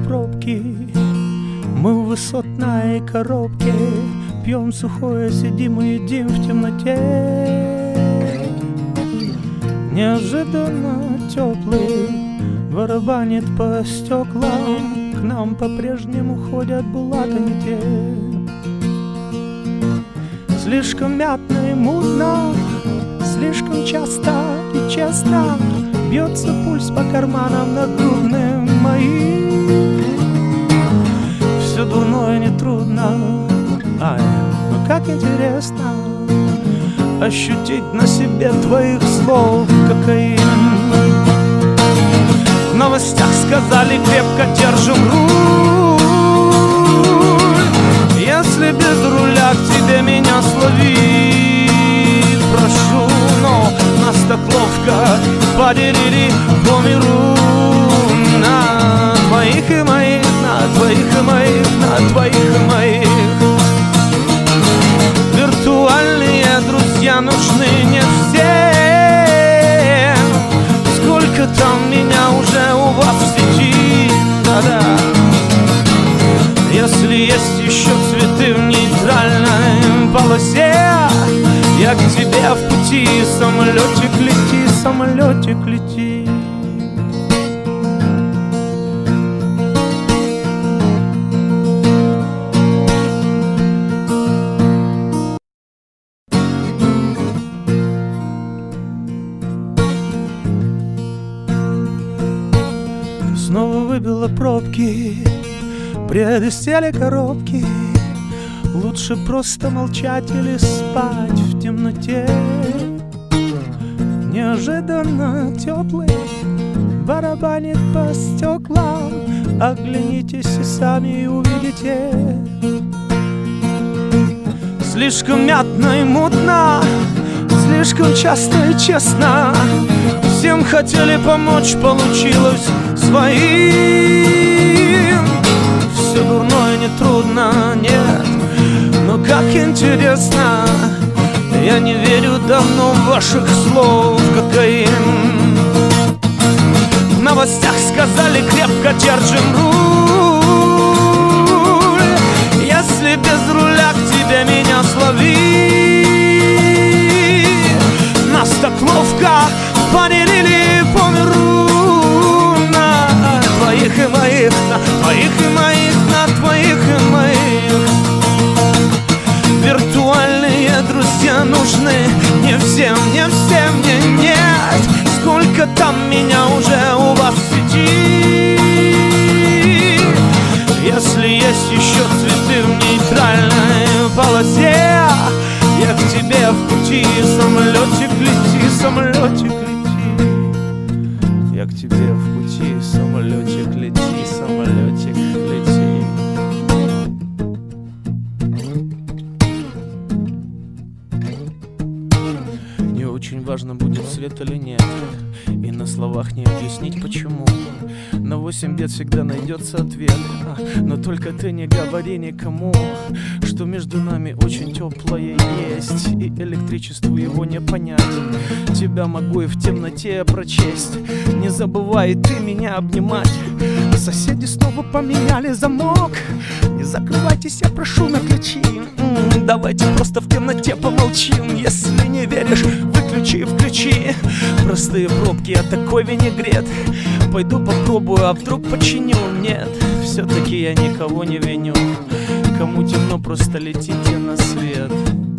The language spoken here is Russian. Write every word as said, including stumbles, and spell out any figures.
пробки. Мы в высотной коробке пьем сухое, сидим и едим в темноте. Неожиданно теплый барабанит по стеклам. К нам по-прежнему ходят булаты не те. Слишком мятно и мутно, слишком часто и честно бьется пульс по карманам нагрудным моим. Все дурное нетрудно, ай, но как интересно ощутить на себе твоих слов кокаин. В новостях сказали, крепко держим руль. Если без руля к тебе меня словить прошу, но нас так ловко поделили по миру. На твоих и моих, на твоих и моих, на твоих и моих. Виртуальные друзья нужны не все. Сколько там меня уже у вас в сети, да-да. Если есть еще цветы в нейтральной полосе, я к тебе в пути, самолетик лети, самолетик лети. Снова выбило пробки, предостели коробки. Лучше просто молчать или спать в темноте. Неожиданно теплый барабанит по стеклам. Оглянитесь и сами увидите. Слишком мятно и мутно, слишком часто и честно. Всем хотели помочь, получилось своим. Все дурное нетрудно, нет, но как интересно. Я не верю давно в ваших слов кокаин. В новостях сказали, крепко держим руль. Если без руля к тебе меня словить, нас так ловко поделили по миру. На твоих и моих, на твоих и моих, на твоих и моих. Виртуальные друзья нужны не всем, не всем, не нет. Сколько там меня уже у вас в сети. Если есть еще цветы в нейтральной полосе, я к тебе в пути, самолетик лети, самолетик лети. Я к тебе в пути, самолетик лети, самолетик лети. Не очень важно, будет свет или нет, и на словах не объяснить почему. На восемь бед всегда найдется ответ, а, но только ты не говори никому, что между нами очень теплое есть, и электричеству его не понять. Тебя могу и в темноте прочесть, не забывай ты меня обнимать. Соседи снова поменяли замок, не закрывайтесь, я прошу на ключи. М-м, давайте просто в темноте помолчим. Если не веришь, выключи, включи. Простые пробки, а такой винегрет. Пойду попробую, а вдруг починю. Нет, все-таки я никого не виню. Кому темно, просто летите на свет.